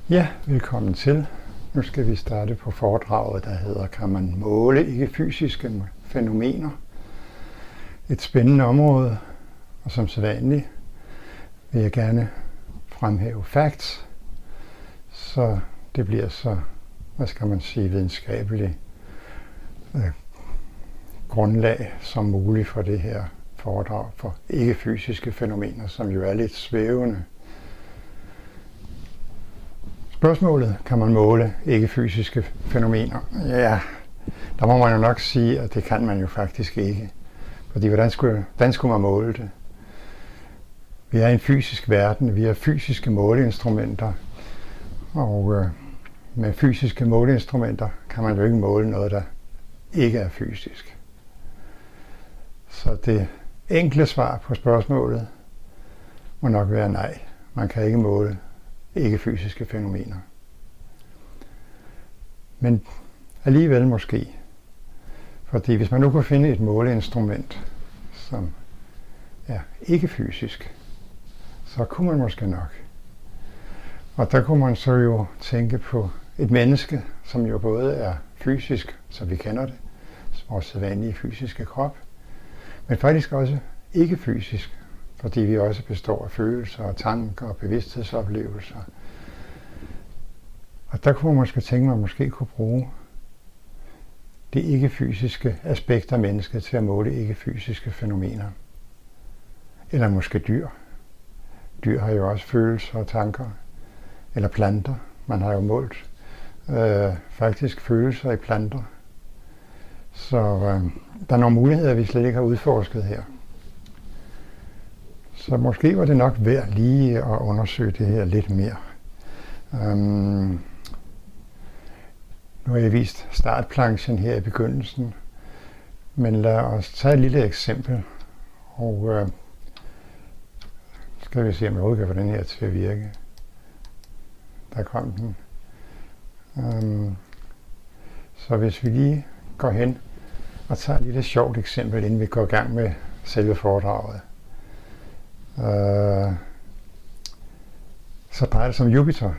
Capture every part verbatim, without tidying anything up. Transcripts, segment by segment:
Ja, velkommen til. Nu skal vi starte på foredraget, der hedder Kan man måle ikke-fysiske fænomener? Et spændende område, og som sædvanligt vil jeg gerne fremhæve facts, så det bliver så, hvad skal man sige, videnskabeligt øh, grundlag som muligt for det her foredrag for ikke-fysiske fænomener, som jo er lidt svævende. Spørgsmålet, kan man måle ikke-fysiske fænomener? Ja, der må man jo nok sige, at det kan man jo faktisk ikke. Fordi hvordan skulle, hvordan skulle man måle det? Vi er i en fysisk verden, vi har fysiske måleinstrumenter, og øh, med fysiske måleinstrumenter kan man jo ikke måle noget, der ikke er fysisk. Så det enkle svar på spørgsmålet må nok være nej. Man kan ikke måle ikke-fysiske fænomener. Men alligevel måske. Fordi hvis man nu kunne finde et måleinstrument, som er ikke-fysisk, så kunne man måske nok. Og der kunne man så jo tænke på et menneske, som jo både er fysisk, så vi kender det, vores sædvanlige fysiske krop, men faktisk også ikke-fysisk, fordi vi også består af følelser og tanker og bevidsthedsoplevelser. Og der kunne man måske tænke, at man måske kunne bruge det ikke-fysiske aspekt af mennesket til at måle ikke-fysiske fænomener. Eller måske dyr. Dyr har jo også følelser og tanker. Eller planter. Man har jo målt øh, faktisk følelser i planter. Så øh, der er nogle muligheder, vi slet ikke har udforsket her. Så måske var det nok værd lige at undersøge det her lidt mere. Um, nu har jeg vist startplanchen her i begyndelsen, men lad os tage et lille eksempel, og uh, skal vi se, om jeg overhovedet kan få den her til at virke. Der kom den. Um, så hvis vi lige går hen og tager et lille sjovt eksempel, inden vi går i gang med selve foredraget. Uh, så drejer det sig om Jupiter.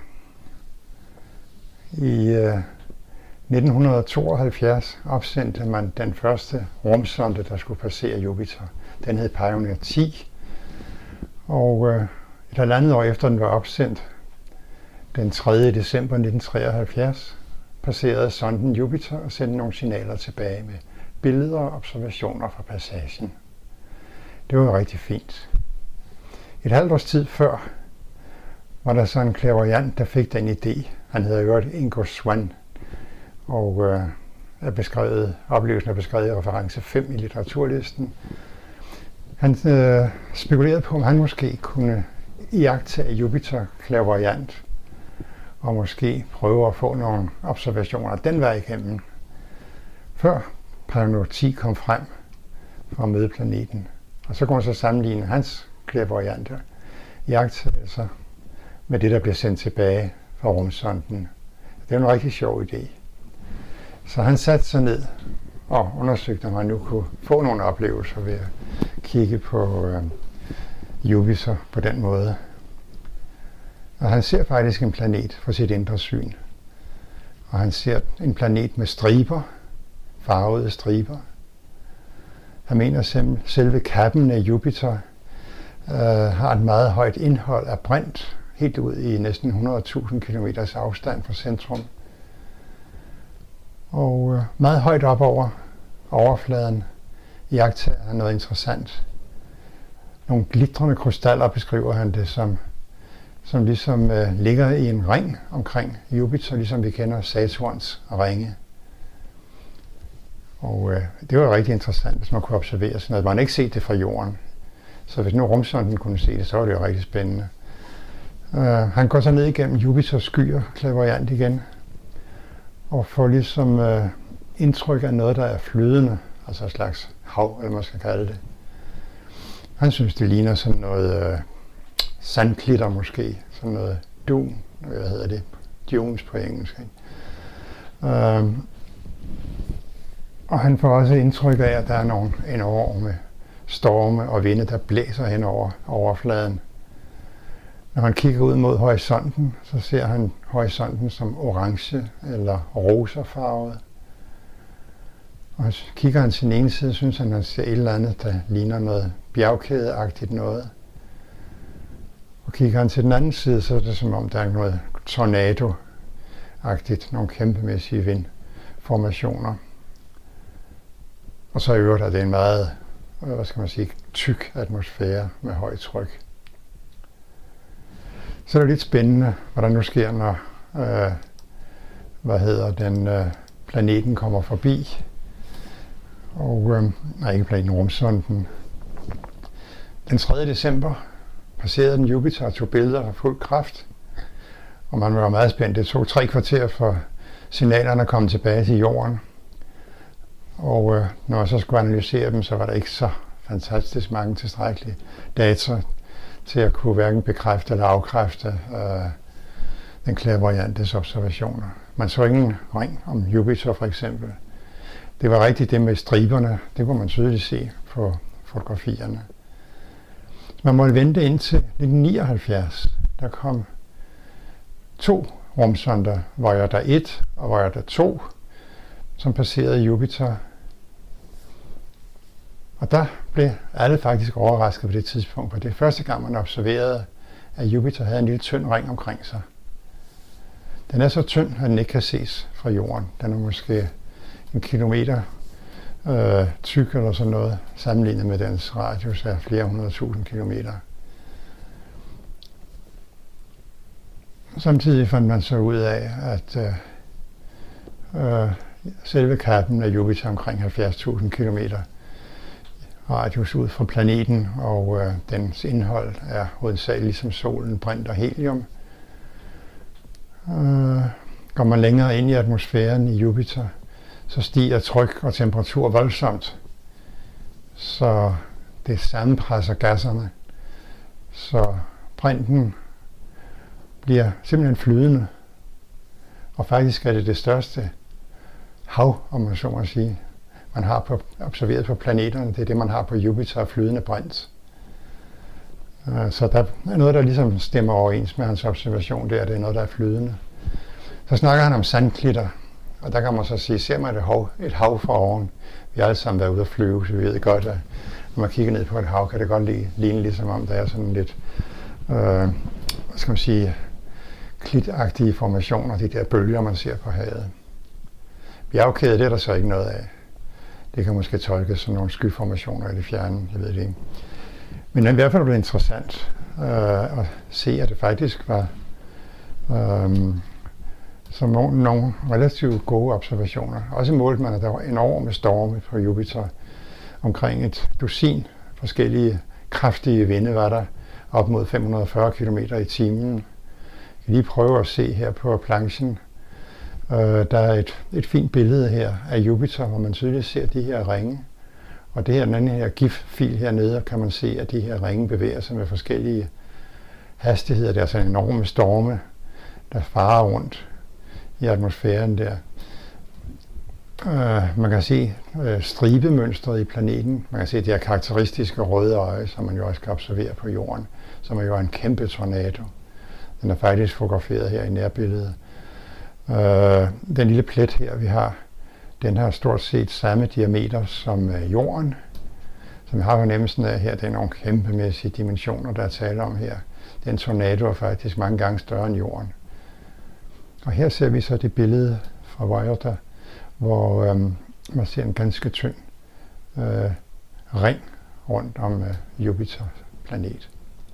I uh, nitten tooghalvfjerds opsendte man den første rumsonde, der skulle passere Jupiter. Den hed Pioneer ti, og uh, et halvandet år efter den var opsendt, den tredje december nitten treoghalvfjerds, passerede sonden Jupiter og sendte nogle signaler tilbage med billeder og observationer fra passagen. Det var rigtig fint. Et halvt års tid før var der så en clairvoyant, der fik den idé. Han hedder jo Ingo Swann, og øh, er beskrevet, oplevelsen er beskrevet i reference fem i litteraturlisten. Han øh, spekulerede på, om han måske kunne iagttage Jupiter clairvoyant, og måske prøve at få nogle observationer den vej igennem, før Pioneer ti kom frem for at møde planeten. Og så kunne man så sammenligne hans clairvoyante iagttagelser med det, der bliver sendt tilbage fra rumsonden. Det er en rigtig sjov idé. Så han satte sig ned og undersøgte, om han nu kunne få nogle oplevelser ved at kigge på øh, Jupiter på den måde. Og han ser faktisk en planet fra sit indre syn. Og han ser en planet med striber, farvede striber. Han mener, at selve kappen af Jupiter Uh, har et meget højt indhold af brint, helt ud i næsten hundrede tusind kilometers afstand fra centrum. Og uh, meget højt op over overfladen iagttager han noget interessant. Nogle glitrende krystaller beskriver han det som, som ligesom uh, ligger i en ring omkring Jupiter, ligesom vi kender Saturns ringe. Og uh, det var rigtig interessant, hvis man kunne observere sådan noget. Man har ikke set det fra jorden. Så hvis nu rumsonden kunne se det, så var det jo rigtig spændende. Uh, han går så ned igennem Jupiters skyer, clairvoyant igen, og får ligesom uh, indtryk af noget, der er flydende, altså et slags hav, eller man skal kalde det. Han synes, det ligner sådan noget uh, sandklitter måske, sådan noget dun, hvad hedder det, dunes på engelsk. Uh, og han får også indtryk af, at der er nogle enorme storme og vinde, der blæser hen over overfladen. Når han kigger ud mod horisonten, så ser han horisonten som orange eller rosafarvet. Og kigger han til den ene side, synes han, at han ser et eller andet, der ligner noget bjergkædeagtigt noget. Og kigger han til den anden side, så er det som om, der er noget tornado-agtigt, nogle kæmpemæssige vindformationer. Og så i øvrigt er det en meget, hvad skal man sige, tyk atmosfære med højt tryk. Så er det lidt spændende, hvad der nu sker, når øh, hvad hedder den, øh, planeten kommer forbi. Og øh, nej, ikke planeten, rumsonden. Den tredje december passerede den Jupiter og tog billeder af fuld kraft. Og man var meget spændt. Det tog tre kvarter for signalerne at komme tilbage til jorden. Og øh, når jeg så skulle analysere dem, så var der ikke så fantastisk mange tilstrækkelige data til at kunne hverken bekræfte eller afkræfte øh, den clairvoyantes observationer. Man så ingen ring om Jupiter for eksempel. Det var rigtigt det med striberne, det kunne man tydeligt se på fotografierne. Man måtte vente indtil nitten nioghalvfjerds. Der kom to rumsonder, Voyager et og Voyager to, som passerede Jupiter. Og der blev alle faktisk overrasket på det tidspunkt, for det er første gang, man observerede, at Jupiter havde en lille tynd ring omkring sig. Den er så tynd, at den ikke kan ses fra jorden. Den er måske en kilometer øh, tyk eller sådan noget, sammenlignet med dens radius af flere hundrede tusind kilometer. Samtidig fandt man så ud af, at øh, øh, selve kappen af Jupiter omkring halvfjerds tusind kilometer radius ud fra planeten, og øh, dens indhold er hovedsageligt ligesom solen, brint og helium. Øh, går man længere ind i atmosfæren i Jupiter, så stiger tryk og temperatur voldsomt, så det sammenpresser gasserne, så brinten bliver simpelthen flydende, og faktisk er det det største hav, om man så må sige, man har på, observeret på planeterne. Det er det, man har på Jupiter, flydende brint. Så der er noget, der ligesom stemmer overens med hans observation der, det er noget, der er flydende. Så snakker han om sandklitter, og der kan man så sige, ser man et hav, et hav fra oven. Vi har alle sammen været ude at flyve, så vi ved godt, at når man kigger ned på et hav, kan det godt ligne ligesom om der er sådan lidt, øh, hvad skal man sige, klitagtige formationer, de der bølger, man ser på havet. Bjergkæde, det er der så ikke noget af. Det kan måske tolkes som nogle skyformationer i det fjerne, jeg ved det ikke. Men i hvert fald var det interessant øh, at se, at det faktisk var øh, som nogle, nogle relativt gode observationer. Også målte man, at der var enorme storme på Jupiter. Omkring et dusin forskellige kraftige vinde var der, op mod fem hundrede og fyrre kilometer i timen. Jeg kan lige prøve at se her på planchen. Uh, der er et, et fint billede her af Jupiter, hvor man tydeligt ser de her ringe. Og det her, den her GIF-fil hernede, kan man se, at de her ringe bevæger sig med forskellige hastigheder. Der er sådan enorme storme, der farer rundt i atmosfæren der. Uh, man kan se uh, stribemønstret i planeten. Man kan se det her karakteristiske røde øje, som man jo også kan observere på jorden, som er jo en kæmpe tornado. Den er faktisk fotograferet her i nærbilledet. Uh, den lille plet her, vi har, den har stort set samme diameter som uh, jorden. Så vi har fornemmelsen af her, det er nogle kæmpemæssige dimensioner, der er tale om her. Den tornado er faktisk mange gange større end jorden. Og her ser vi så det billede fra Voyager, hvor um, man ser en ganske tynd uh, ring rundt om uh, Jupiter planet.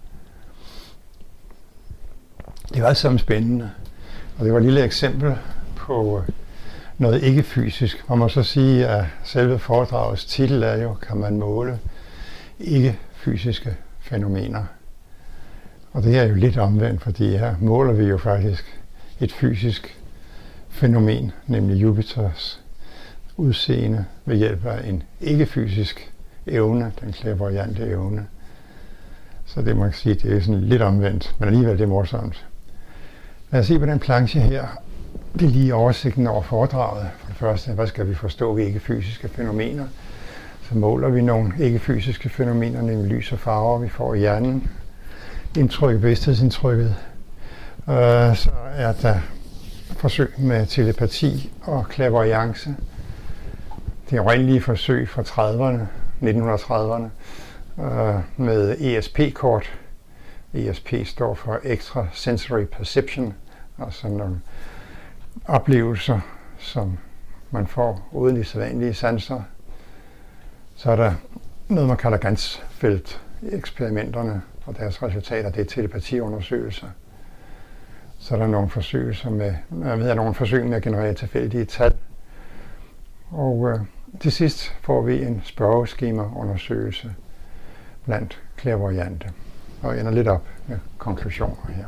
Det var alt sammen spændende. Og det var et lille eksempel på noget ikke-fysisk. Man må så sige, at selve foredragets titel er jo, kan man måle ikke-fysiske fænomener. Og det er jo lidt omvendt, fordi her måler vi jo faktisk et fysisk fænomen, nemlig Jupiters udseende ved hjælp af en ikke-fysisk evne, den clairvoyante evne. Så det må man sige, det er sådan lidt omvendt, men alligevel det er morsomt. Lad os se på den planche her. Det er lige oversigten over foredraget. For det første, hvad skal vi forstå ved ikke-fysiske fænomener? Så måler vi nogle ikke-fysiske fænomener, nemlig lys og farver, vi får i hjernen. indtryk, bevidsthedsindtrykket, øh, så er der forsøg med telepati og clairvoyance. Det oprindelige forsøg fra trediverne, nitten trediverne, øh, med E S P-kort. E S P står for Extrasensory Perception, altså nogle oplevelser, som man får uden de sædvanlige sanser. Så er der noget, man kalder Ganzfeld-eksperimenterne, og deres resultater, det er telepatiundersøgelser. Så er der nogle forsøg, med, jeg ved, nogle forsøg med at generere tilfældige tal. Og øh, til sidst får vi en spørgeskemaundersøgelse blandt clairvoyante, og ender lidt op med konklusioner her.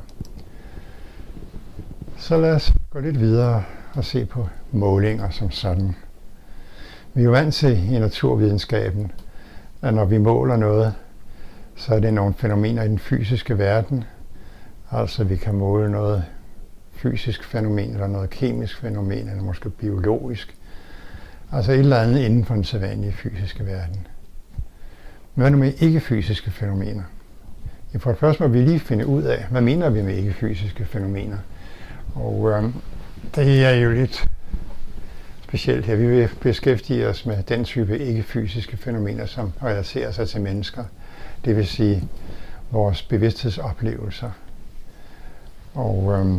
Så lad os gå lidt videre og se på målinger som sådan. Vi er jo vant til i naturvidenskaben, at når vi måler noget, så er det nogle fænomener i den fysiske verden. Altså vi kan måle noget fysisk fænomen, eller noget kemisk fænomen, eller måske biologisk. Altså et eller andet inden for den sædvanlige fysiske verden. Men hvad nu med ikke-fysiske fænomener? Ja, for det første må vi lige finde ud af, hvad mener vi med ikke-fysiske fænomener? Og øh, det er jo lidt specielt her. Vi vil beskæftige os med den type ikke-fysiske fænomener, som relaterer sig til mennesker. Det vil sige vores bevidsthedsoplevelser. Og øh,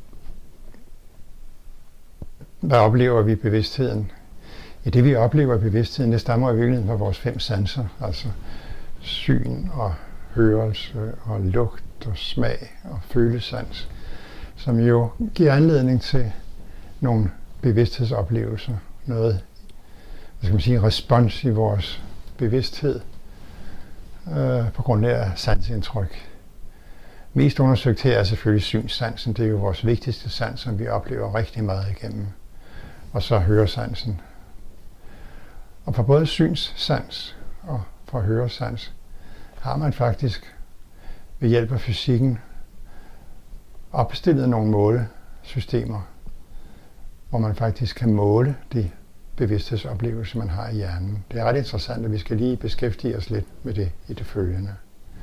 hvad oplever vi i bevidstheden? Ja, det vi oplever i bevidstheden, det stammer i virkeligheden fra vores fem sanser, altså syn og hørelse og lugt og smag og følesans, som jo giver anledning til nogle bevidsthedsoplevelser, noget, hvad skal man sige, respons i vores bevidsthed øh, på grund af sansindtryk. Mest undersøgt her er selvfølgelig synssansen, det er jo vores vigtigste sans, som vi oplever rigtig meget igennem, og så høresansen. Og for både synssans og for høresans har man faktisk ved hjælp af fysikken opstillet nogle målesystemer, hvor man faktisk kan måle de bevidsthedsoplevelser, man har i hjernen. Det er ret interessant, at vi skal lige beskæftige os lidt med det i det følgende.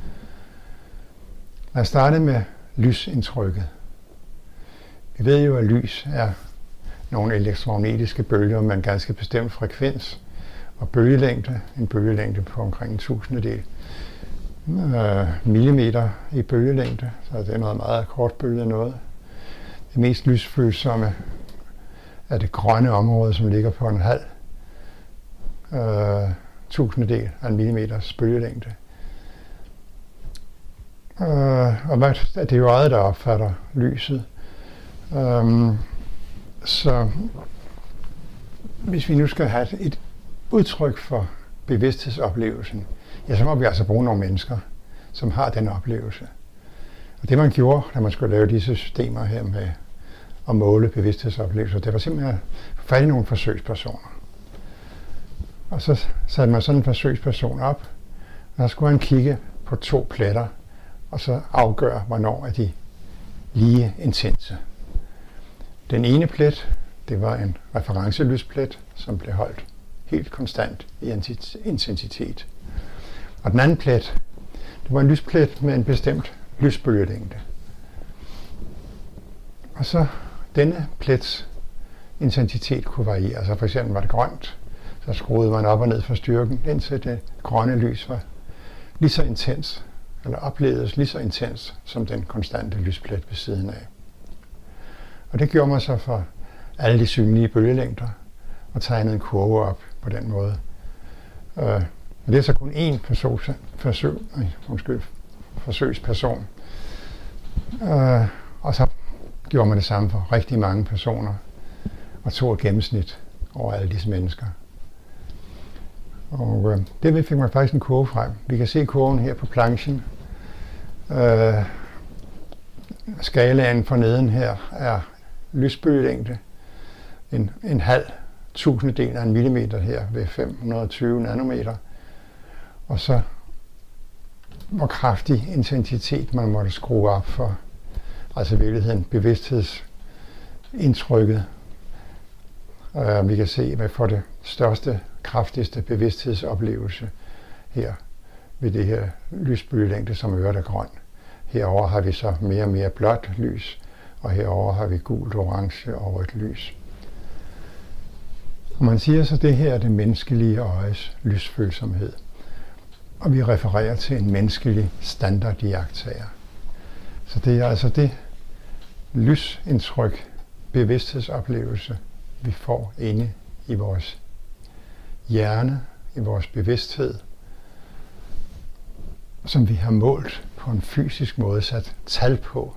Lad os starte med lysindtrykket. Vi ved jo, at lys er nogle elektromagnetiske bølger med en ganske bestemt frekvens og bølgelængde, en bølgelængde på omkring en tusindedel øh, millimeter i bølgelængde, så det er noget meget kortbølget noget. Det mest lysfølsomme er det grønne område, som ligger på en halv øh, tusindedel af en millimeters bølgelængde. Øh, og det er jo øjet, der opfatter lyset. Um, så hvis vi nu skal have et, et udtryk for bevidsthedsoplevelsen, ja, så må vi altså bruge nogle mennesker, som har den oplevelse. Og det man gjorde, da man skulle lave disse systemer her med at måle bevidsthedsoplevelser, det var simpelthen at få fat i nogle forsøgspersoner. Og så satte man sådan en forsøgsperson op, og der skulle han kigge på to pletter, og så afgøre, hvornår er de lige intense. Den ene plet, det var en referencelysplet, som blev holdt helt konstant i intensitet. Og den anden plet, det var en lysplet med en bestemt lysbølgelængde. Og så denne plets intensitet kunne variere. Altså for eksempel var det grønt, så skruede man op og ned for styrken, indtil det grønne lys var lige så intens, eller oplevedes lige så intens som den konstante lysplet ved siden af. Og det gjorde man så for alle de synlige bølgelængder, og tegnede en kurve op på den måde. Øh, det er så kun én forsøg, forsøg, undskyld, forsøgsperson. Øh, og så gjorde man det samme for rigtig mange personer, og tog et gennemsnit over alle disse mennesker. Og øh, derved fik man faktisk en kurve frem. Vi kan se kurven her på planchen. Øh, skalaen for neden her er lysbølgelængde, en, en halv tusindedel af en millimeter her ved fem hundrede og tyve nanometer, og så hvor kraftig intensitet man måtte skrue op for, altså i virkeligheden bevidsthedsindtrykket. Uh, vi kan se, hvad for det største, kraftigste bevidsthedsoplevelse her ved det her lysbølgelængde, som øvrigt er grøn. Herover har vi så mere og mere blåt lys, og herover har vi gult, orange og rødt lys. Og man siger så, at det her er det menneskelige øjes lysfølsomhed. Og vi refererer til en menneskelig standardiagtager. Så det er altså det lysindtryk, bevidsthedsoplevelse, vi får inde i vores hjerne, i vores bevidsthed, som vi har målt på en fysisk måde, sat tal på.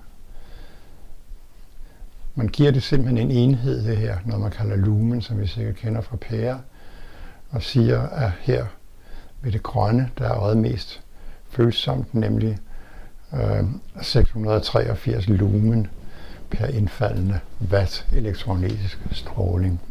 Man giver det simpelthen en enhed, det her, noget man kalder lumen, som vi sikkert kender fra pærer, og siger, at her ved det grønne, der er øjet mest følsomt, nemlig øh, seks hundrede og treogfirs lumen per indfaldende watt elektromagnetisk stråling.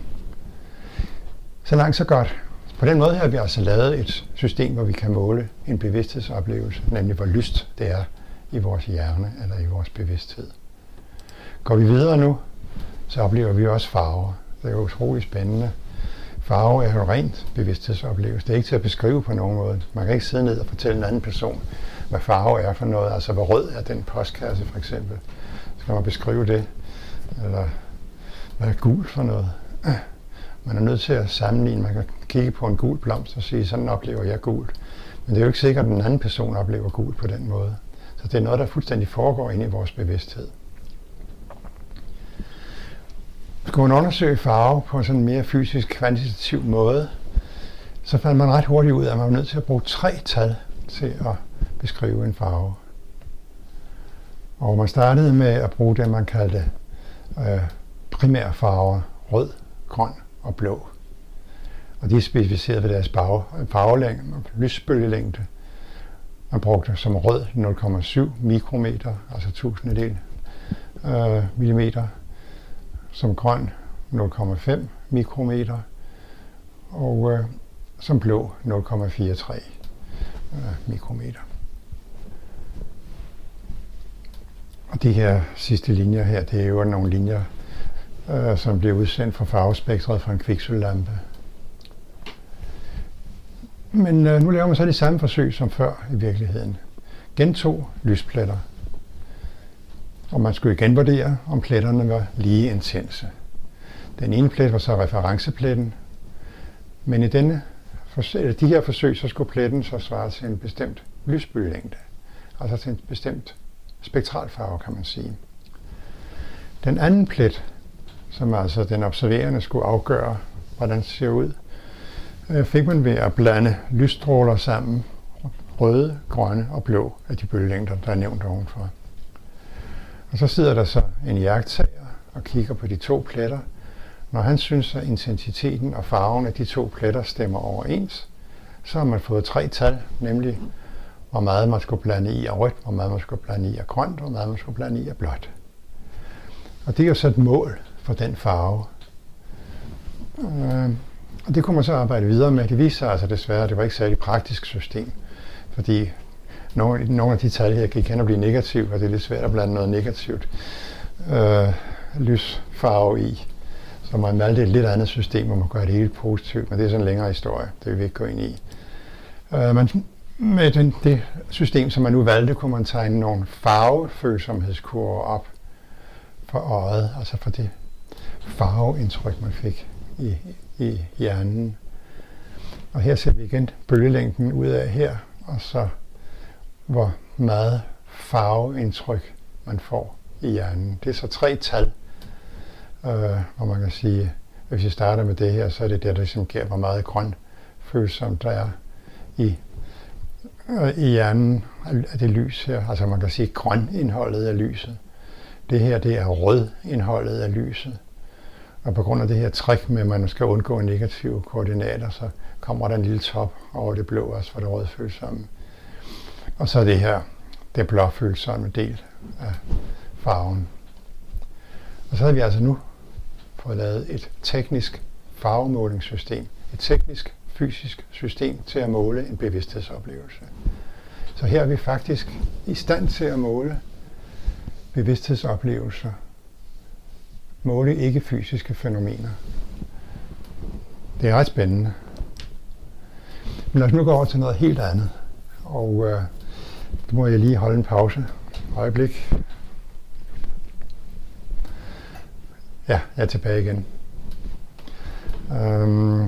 Så langt så godt. På den måde har vi altså lavet et system, hvor vi kan måle en bevidsthedsoplevelse, nemlig hvor lyst det er i vores hjerne eller i vores bevidsthed. Går vi videre nu, så oplever vi også farver. Det er jo utrolig spændende. Farve er jo rent bevidsthedsoplevelse. Det er ikke til at beskrive på nogen måde. Man kan ikke sidde ned og fortælle en anden person, hvad farve er for noget. Altså, hvor rød er den postkasse, for eksempel. Så kan man beskrive det. Eller, hvad er gul for noget? Man er nødt til at sammenligne. Man kan kigge på en gul blomst og sige, sådan oplever jeg gult. Men det er jo ikke sikkert, at den anden person oplever gult på den måde. Så det er noget, der fuldstændig foregår inde i vores bevidsthed. Skulle man undersøge farve på sådan en mere fysisk, kvantitativ måde, så fandt man ret hurtigt ud af, at man var nødt til at bruge tre tal til at beskrive en farve. Og man startede med at bruge det, man kaldte øh, primære farver, rød, grøn og blå. Og de er specificeret ved deres farvelængde, lysbølgelængde. Man brugte som rød nul komma syv mikrometer, altså tusindedel øh, millimeter. Som grøn nul komma fem mikrometer, og øh, som blå nul komma fireogtres øh, mikrometer. Og de her sidste linjer her, det er jo nogle linjer, øh, som bliver udsendt fra farvespektret fra en kviksølvlampe. Men øh, nu laver man så de samme forsøg som før i virkeligheden. Gentog lyspletter. Og man skulle igen vurdere, om pletterne var lige intense. Den ene plet var så referencepletten, men i denne, de her forsøg, så skulle pletten så svare til en bestemt lysbølgelængde, altså til en bestemt spektralfarve, kan man sige. Den anden plet, som altså den observerende skulle afgøre, hvordan det ser ud, fik man ved at blande lysstråler sammen, røde, grønne og blå af de bølgelængder, der er nævnt ovenfor. Og så sidder der så en iagttager og kigger på de to pletter. Når han synes, at intensiteten og farven af de to pletter stemmer overens, så har man fået tre tal, nemlig hvor meget man skulle blande i af rødt, hvor meget man skulle blande i af grønt, og hvor meget man skulle blande i af blåt. Og det er jo så et mål for den farve. Og det kunne man så arbejde videre med. Det viste sig altså desværre, at det var ikke et særligt praktisk system, fordi Nogle, nogle af de tal her gik hen og blive negative, og det er lidt svært at blande noget negativt øh, lysfarve i. Så man valgte et lidt andet system, hvor man gør det helt positivt, men det er sådan en længere historie, det vil vi ikke gå ind i. Øh, men med den, det system, som man nu valgte, kunne man tegne nogle farvefølsomhedskurver op for øjet, altså for det farveindtryk, man fik i, i hjernen. Og her ser vi igen bølgelængden ud af her, og så hvor meget farveindtryk man får i hjernen. Det er så tre tal, øh, hvor man kan sige, hvis vi starter med det her, så er det der, der ligesom giver, hvor meget grøn følsomt der er i, øh, i hjernen af det lys her. Altså man kan sige grøn indholdet af lyset. Det her, det er rød indholdet af lyset. Og på grund af det her trick med, at man skal undgå negative koordinater, så kommer der en lille top over det blå, også for det rødfølsomme. Og så er det her, det blåfølsomme del af farven. Og så har vi altså nu fået lavet et teknisk farvemålingssystem. Et teknisk fysisk system til at måle en bevidsthedsoplevelse. Så her er vi faktisk i stand til at måle bevidsthedsoplevelser. Måle ikke-fysiske fænomener. Det er ret spændende. Men lad os nu gå over til noget helt andet. Og øh, Nu må jeg lige holde en pause. Øjeblik. Ja, jeg er tilbage igen. Øhm,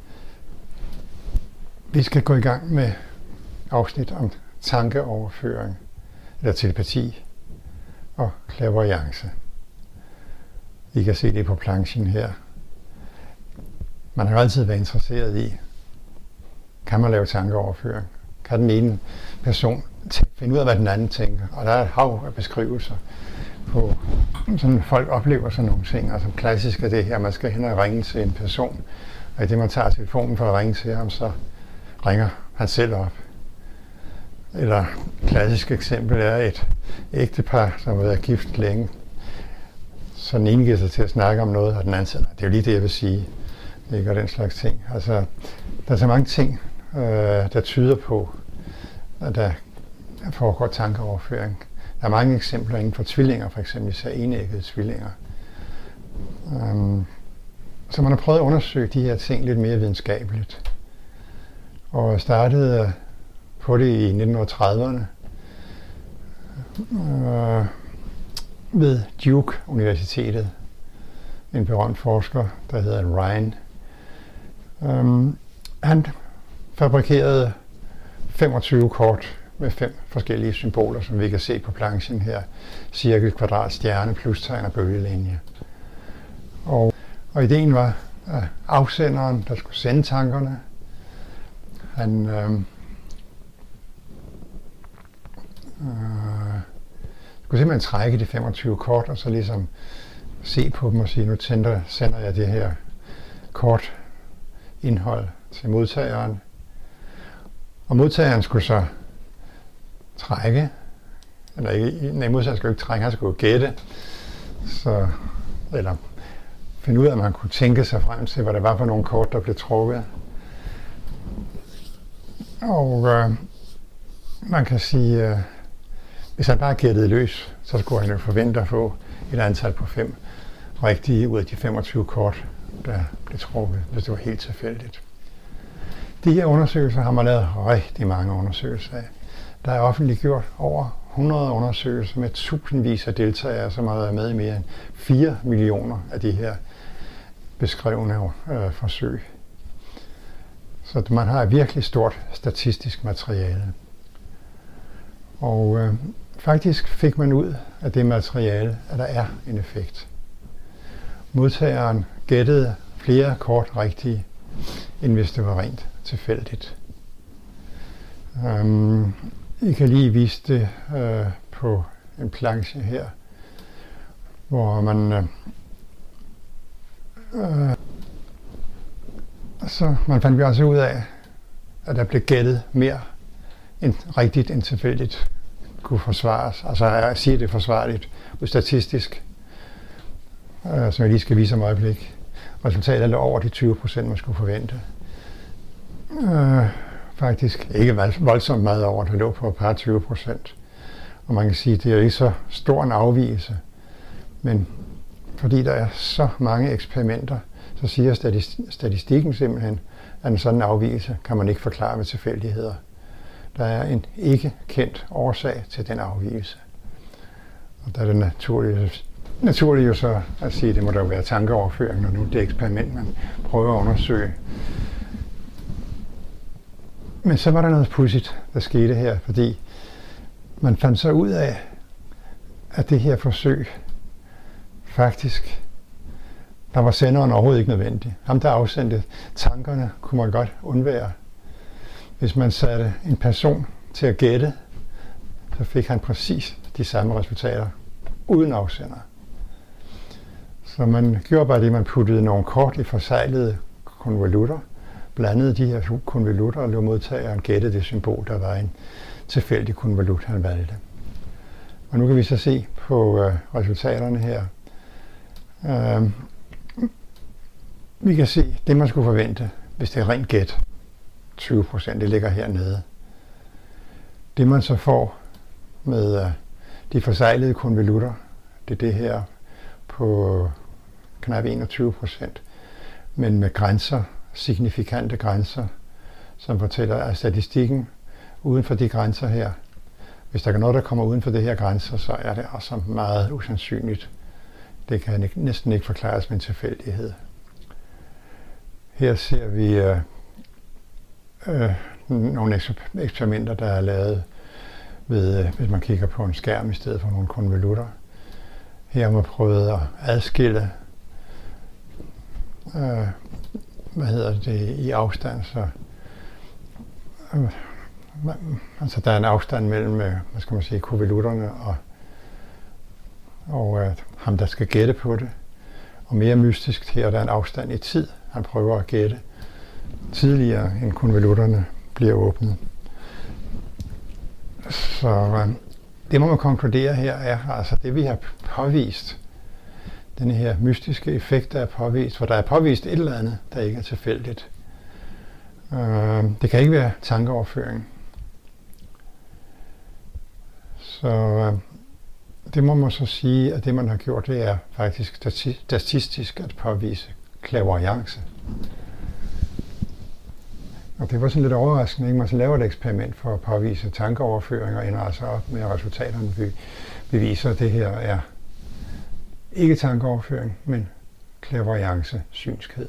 vi skal gå i gang med afsnit om tankeoverføring, eller telepati og clairvoyance. I kan se det på planchen her. Man har jo altid været interesseret i, kan man lave tankeoverføring? Kan den ene person finde ud af, hvad den anden tænker? Og der er et hav af beskrivelser på, sådan folk oplever sådan nogle ting. Altså klassisk er det her, man skal hen og ringe til en person. Og i det man tager telefonen for at ringe til ham, så ringer han selv op. Eller klassisk eksempel er et ægtepar, som har været gift længe. Så den ene giver sig til at snakke om noget, og den anden siger, det er jo lige det, jeg vil sige. Ikke? Og den slags ting. Altså, der er så mange ting, øh, der tyder på, at der foregår tankeoverføring. Der er mange eksempler inden for tvillinger, for eksempel især enæggede tvillinger. Um, så man har prøvet at undersøge de her ting lidt mere videnskabeligt. Og startede på det i nitten trediverne uh, ved Duke Universitetet. En berømt forsker, der hedder Ryan. Um, han fabrikerede femogtyve kort med fem forskellige symboler, som vi kan se på planchen her. Cirkel, kvadrat, stjerne, plustegn og bølgelinje. Og, og ideen var, at afsenderen, der skulle sende tankerne, han øh, øh, skulle simpelthen trække de femogtyve kort, og så ligesom se på dem og sige, nu tænder, sender jeg det her kort indhold til modtageren. Og modtageren skulle så trække, eller ikke, nej, modtageren skulle ikke trække, han skulle gætte, så, eller finde ud af, at man kunne tænke sig frem til, hvad det var for nogle kort, der blev trukket. Og øh, man kan sige, øh, hvis han bare gættede løs, så skulle han jo forvente at få et antal på fem rigtige ud af de femogtyve kort, der blev trukket, hvis det var helt tilfældigt. De her undersøgelser har man lavet rigtig mange undersøgelser af. Der er offentliggjort over hundrede undersøgelser med tusindvis af deltagere, som har været med i mere end fire millioner af de her beskrevne øh, forsøg. Så man har et virkelig stort statistisk materiale. Og øh, faktisk fik man ud af det materiale, at der er en effekt. Modtageren gættede flere kort rigtige, end hvis det var rent tilfældigt. Um, I kan lige vise det uh, på en planche her, hvor man uh, uh, så man fandt vi også ud af, at der blev gættet mere end rigtigt end tilfældigt kunne forsvares. Altså jeg siger det forsvarligt og statistisk, uh, som jeg lige skal vise om et øjeblik. Resultatet lå over de tyve procent, man skulle forvente. Uh, faktisk ikke voldsomt meget over, det lå på et par tyve procent. Og man kan sige, at det er jo ikke så stor en afvigelse. Men fordi der er så mange eksperimenter, så siger statistikken simpelthen, at en sådan afvigelse kan man ikke forklare med tilfældigheder. Der er en ikke kendt årsag til den afvigelse. Og der er det naturligt, naturligt jo så at sige, at det må der jo være tankeoverføring, når nu det eksperiment, man prøver at undersøge. Men så var der noget pudsigt, der skete her, fordi man fandt så ud af, at det her forsøg faktisk, der var senderen overhovedet ikke nødvendig. Ham, der afsendte tankerne, kunne man godt undvære. Hvis man satte en person til at gætte, så fik han præcis de samme resultater, uden afsender. Så man gjorde bare det, man puttede nogle kort i forseglede konvolutter, blandede de her konvolutter og lod modtageren gætte det symbol, der var en tilfældig konvolut, han valgte. Og nu kan vi så se på øh, resultaterne her. Øh, vi kan se det, man skulle forvente, hvis det er rent gæt. tyve procent, det ligger hernede. Det man så får med øh, de forseglede konvolutter, det er det her på knap enogtyve procent, men med grænser, signifikante grænser, som fortæller, at statistikken uden for de grænser her Hvis der er noget, der kommer uden for det her grænser, så er det altså meget usandsynligt. Det kan næsten ikke forklares med en tilfældighed. Her ser vi øh, øh, nogle eksperimenter, der er lavet, ved, øh, hvis man kigger på en skærm i stedet for nogle konvolutter. Her har man prøvet at adskille øh, hvad hedder det, i afstand. Så, øh, altså der er en afstand mellem, hvad skal man sige, konvolutterne og, og øh, ham, der skal gætte på det. Og mere mystisk, her er der en afstand i tid. Han prøver at gætte tidligere, end konvolutterne bliver åbnet. Så øh, det må man konkludere her er altså det, vi har påvist. Den her mystiske effekt, der er påvist, for der er påvist et eller andet, der ikke er tilfældigt. Øh, det kan ikke være tankeoverføring. Så øh, det må man så sige, at det man har gjort, det er faktisk statistisk at påvise clairvoyance. Og det var sådan lidt overraskende, ikke? Man så laver et eksperiment for at påvise tankeoverføring og ender altså op med resultaterne beviser, at det her er ikke tankeoverføring, men clairvoyance, synskhed.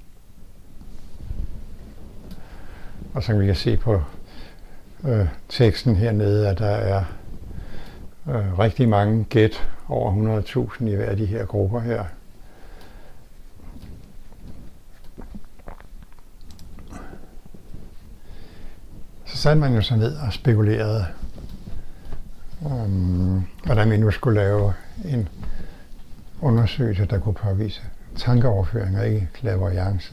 Og så kan vi kan se på øh, teksten hernede, at der er øh, rigtig mange gæt, over hundrede tusind i hver af de her grupper her. Så satte man jo så ned og spekulerede, um, hvordan man nu skulle lave en undersøgelse, der kunne påvise tankeoverføring og ikke clairvoyance.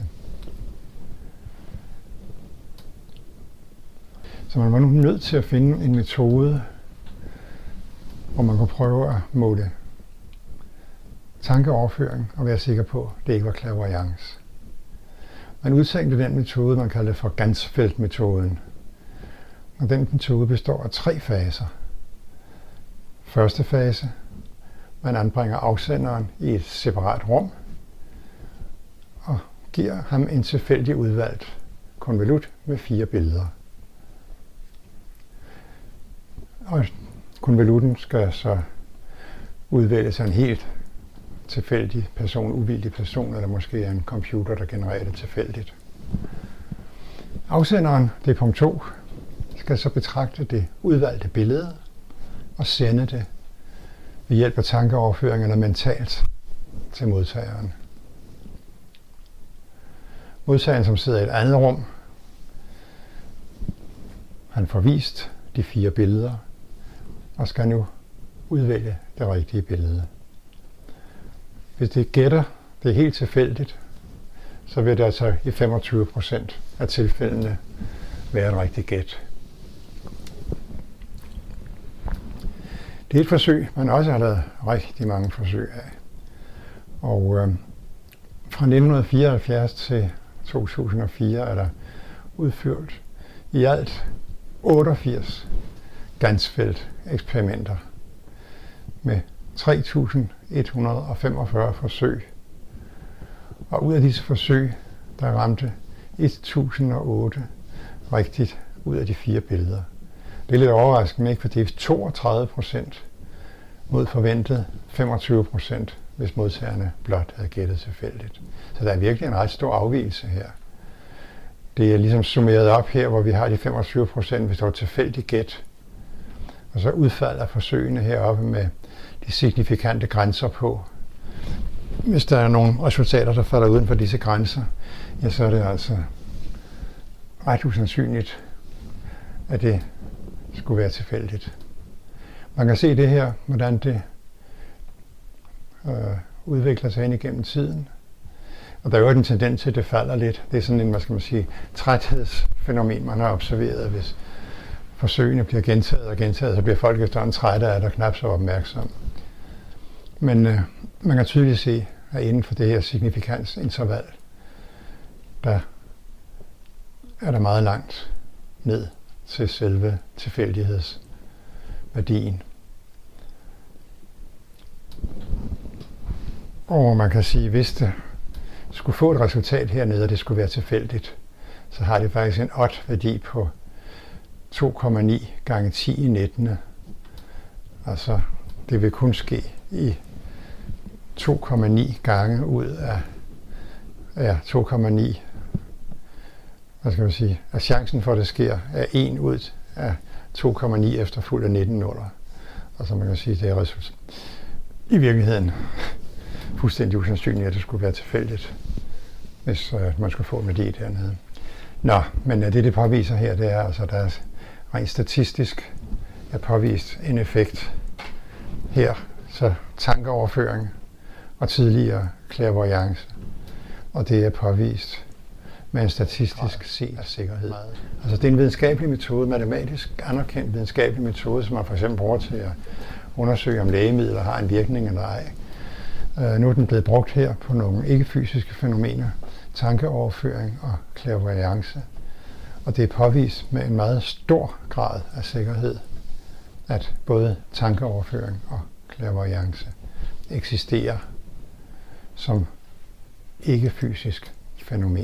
Så man var nu nødt til at finde en metode, hvor man kunne prøve at måle tankeoverføring og være sikker på, at det ikke var clairvoyance. Man udtænkte den metode, man kalder for Ganzfeld-metoden. Og den metode består af tre faser. Første fase, man anbringer afsenderen i et separat rum og giver ham en tilfældig udvalgt konvolut med fire billeder. Og konvolutten skal så udvælge sig en helt tilfældig person, uvildig person, eller måske en computer, der genererer det tilfældigt. Afsenderen, det er punkt to, skal så betragte det udvalgte billede og sende det ved hjælp af tankeoverføring eller mentalt til modtageren. Modtageren, som sidder i et andet rum, han får vist de fire billeder og skal nu udvælge det rigtige billede. Hvis det gætter, det er helt tilfældigt, så vil det altså i femogtyve procent af tilfældene være et rigtigt gæt. Det er et forsøg, man også har lavet rigtig mange forsøg af. Og øh, fra nitten fireoghalvfjerds til to tusind og fire er der udført i alt otteogfirs Ganzfeld-eksperimenter med tre tusind et hundrede og femogfyrre forsøg. Og ud af disse forsøg, der ramte et tusind og otte rigtigt ud af de fire billeder. Det er lidt overraskende, ikke? For det er toogtredive procent mod forventet femogtyve procent, hvis modtagerne blot havde gættet tilfældigt. Så der er virkelig en ret stor afvigelse her. Det er ligesom summeret op her, hvor vi har de femogtyve procent, hvis der er tilfældigt gæt. Og så udfalder forsøgene heroppe med de signifikante grænser på. Hvis der er nogle resultater, der falder uden for disse grænser, ja, så er det altså ret usandsynligt, at det skulle være tilfældigt. Man kan se det her, hvordan det øh, udvikler sig ind igennem tiden. Og der er jo en tendens til, at det falder lidt. Det er sådan en, hvad skal man sige, træthedsfænomen, man har observeret. Hvis forsøgene bliver gentaget og gentaget, så bliver folk efterhånden trætte af det og knap så opmærksomme. Men øh, man kan tydeligt se, at inden for det her signifikansinterval, der er der meget langt ned til selve tilfældighedsværdien. Og man kan sige, at hvis det skulle få et resultat hernede, og det skulle være tilfældigt, så har det faktisk en odd-værdi på to komma ni gange ti i nitten Altså, det vil kun ske i to komma ni gange ud af ja, to komma ni. Hvad skal man sige? At chancen for, at det sker, er en ud af to komma ni efterfulgt af nitten nuller. Altså man kan sige, det er resultat. I virkeligheden fuldstændig usandsynligt, at det skulle være tilfældigt, hvis uh, man skulle få en værdi dernede. Nå, men det, det påviser her, det er altså, der er rent statistisk er påvist en effekt her, så tankeoverføring og tidligere clairvoyance, og det er påvist med en statistisk set sikkerhed. Altså det er en videnskabelig metode, matematisk anerkendt videnskabelig metode, som man for eksempel bruger til at undersøge, om lægemidler har en virkning eller ej. Uh, nu er den blevet brugt her på nogle ikke-fysiske fænomener, tankeoverføring og clairvoyance. Og det er påvist med en meget stor grad af sikkerhed, at både tankeoverføring og clairvoyance eksisterer som ikke-fysisk fænomen.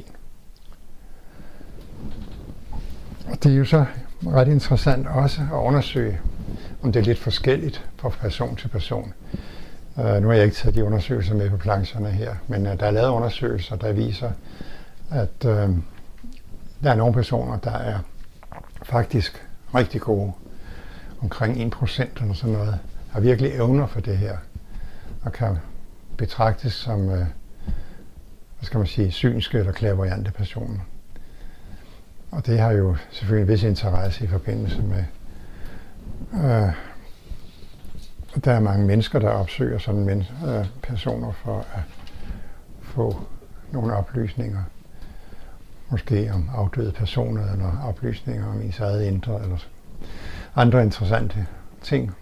Og det er jo så ret interessant også at undersøge, om det er lidt forskelligt fra person til person. Uh, nu har jeg ikke taget de undersøgelser med på plancherne her, men uh, der er lavet undersøgelser, der viser, at uh, der er nogle personer, der er faktisk rigtig gode, omkring en procent eller sådan noget, har virkelig evner for det her, og kan betragtes som, uh, hvad skal man sige, synske eller clairvoyante personer. Og det har jo selvfølgelig en vis interesse i forbindelse med, uh, der er mange mennesker, der opsøger sådan men, uh, personer for at få nogle oplysninger. Måske om afdøde personer, eller oplysninger om ens eget indre, eller andre interessante ting.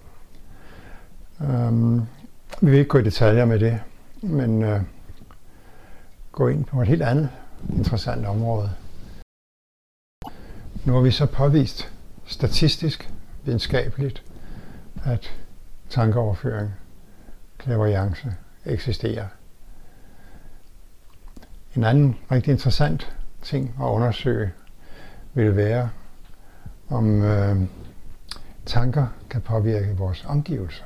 Um, vi vil ikke gå i detaljer med det, men uh, gå ind på et helt andet interessant område. Nu har vi så påvist statistisk, videnskabeligt, at tankeoverføring, clairvoyance eksisterer. En anden rigtig interessant ting at undersøge vil være, om øh, tanker kan påvirke vores omgivelser.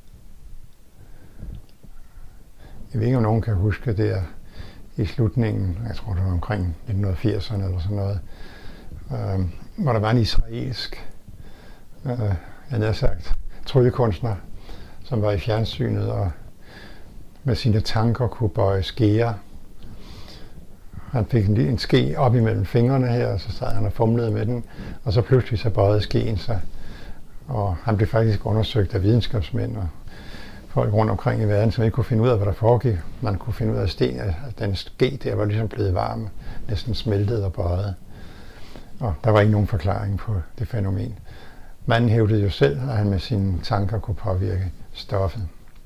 Jeg ved ikke, om nogen kan huske det i slutningen, jeg tror det var omkring nitten firserne eller sådan noget, øh, hvor der var en israelsk, øh, jeg havde sagt, tryllekunstner, som var i fjernsynet og med sine tanker kunne bøje skeer. Han fik en, en ske op imellem fingrene her, og så sad han og fumlede med den, og så pludselig så bøjede skeen sig. Og han blev faktisk undersøgt af videnskabsmænd og folk rundt omkring i verden, som ikke kunne finde ud af, hvad der foregik. Man kunne finde ud af, sten, at den ske der var ligesom blevet varm, næsten smeltet og bøjet. Og der var ikke nogen forklaring på det fænomen. Manden hævdede jo selv, at han med sine tanker kunne påvirke stoffet.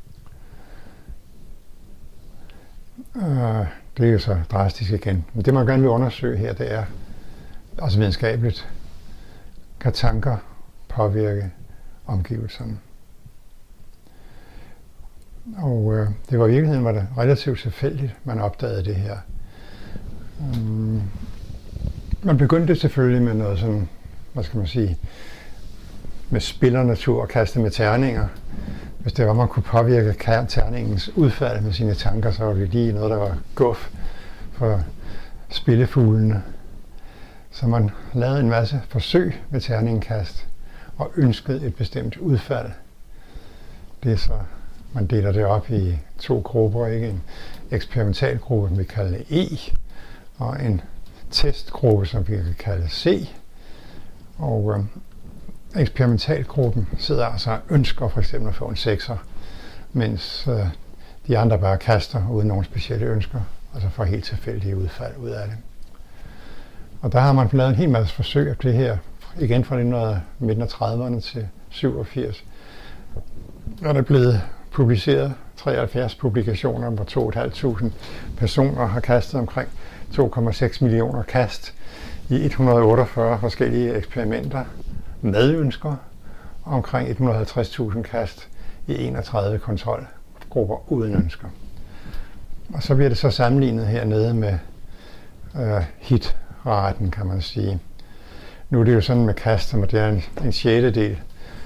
Uh, det er jo så drastisk igen. Men det man gerne vil undersøge her, det er, altså videnskabeligt, kan tanker påvirke omgivelserne. Og uh, det var i virkeligheden var det relativt tilfældigt, man opdagede det her. Um, man begyndte selvfølgelig med noget sådan, hvad skal man sige, med spillernatur og kaste med terninger. Hvis det var, man kunne påvirke terningens udfald med sine tanker, så var det lige noget, der var guf for spillefuglene. Så man lavede en masse forsøg med terningkast og ønskede et bestemt udfald. Det er så, man deler det op i to grupper, ikke? En eksperimentalgruppe, vi kalder E, og en testgruppe, som vi kan kalde C. Og øh, eksperimentalgruppen sidder altså og ønsker for eksempel at få en sekser, mens øh, de andre bare kaster uden nogen specielle ønsker, altså får helt tilfældige udfald ud af det. Og der har man lavet en hel masse forsøg af det her, igen fra nitten trediverne til syvogfirs. Og der er blevet publiceret treoghalvfjerds publikationer, hvor to tusind fem hundrede personer har kastet omkring to komma seks millioner kast i et hundrede og otteogfyrre forskellige eksperimenter med ønsker, og omkring et hundrede og halvtreds tusind kast i enogtredive kontrolgrupper uden ønsker. Og så bliver det så sammenlignet hernede med øh, hitraten, kan man sige. Nu er det jo sådan med kast, at det er en, en sjettedel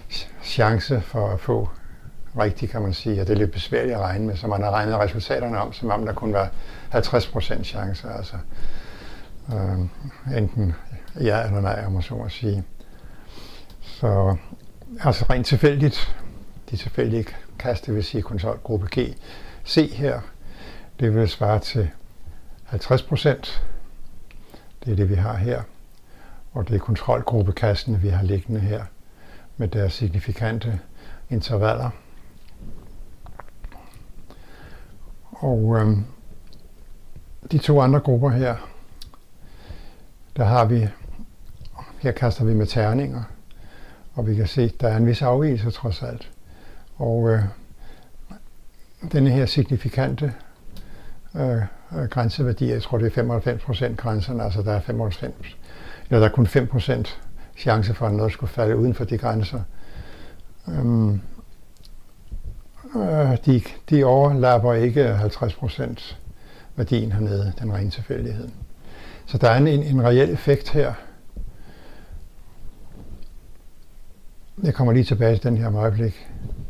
chance for at få rigtigt, kan man sige, og det er lidt besværligt at regne med, så man har regnet resultaterne om, som om der kun var halvtreds procent chance, altså øh, enten ja eller nej, om man så må sige. Så altså rent tilfældigt, de tilfældige kast, det vil sige kontrolgruppe G, C her, det vil svare til halvtreds procent. Det er det, vi har her. Og det er kontrolgruppekastene, vi har liggende her, med deres signifikante intervaller. Og øhm, de to andre grupper her, der har vi, her kaster vi med terninger, og vi kan se, at der er en vis afvigelse trods alt. Og øh, denne her signifikante øh, grænseværdi, jeg tror det er femoghalvfems procent grænserne, altså der er femoghalvfems, eller der er kun fem procent chance for, at noget skulle falde uden for de grænser. Øhm, øh, de, de overlapper ikke halvtreds procent værdien hernede, den rene tilfældighed. Så der er en, en reel effekt her. Jeg kommer lige tilbage til den her om øjeblik.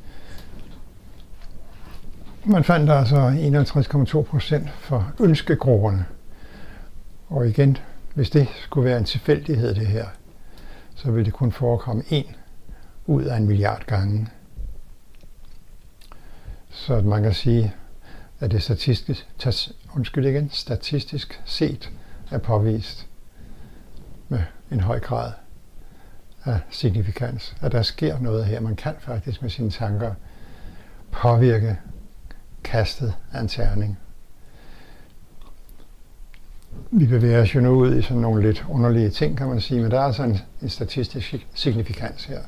Man fandt altså enoghalvtreds komma to procent for ønskegrupperne. Og igen, hvis det skulle være en tilfældighed det her, så vil det kun forekomme en ud af en milliard gange. Så man kan sige, at det statistisk, tas, undskyld igen, statistisk set er påvist med en høj grad af signifikans, at der sker noget her. Man kan faktisk med sine tanker påvirke kastet af en terning. Vi bevæger os jo nu ud i sådan nogle lidt underlige ting, kan man sige, men der er altså en, en statistisk signifikans her.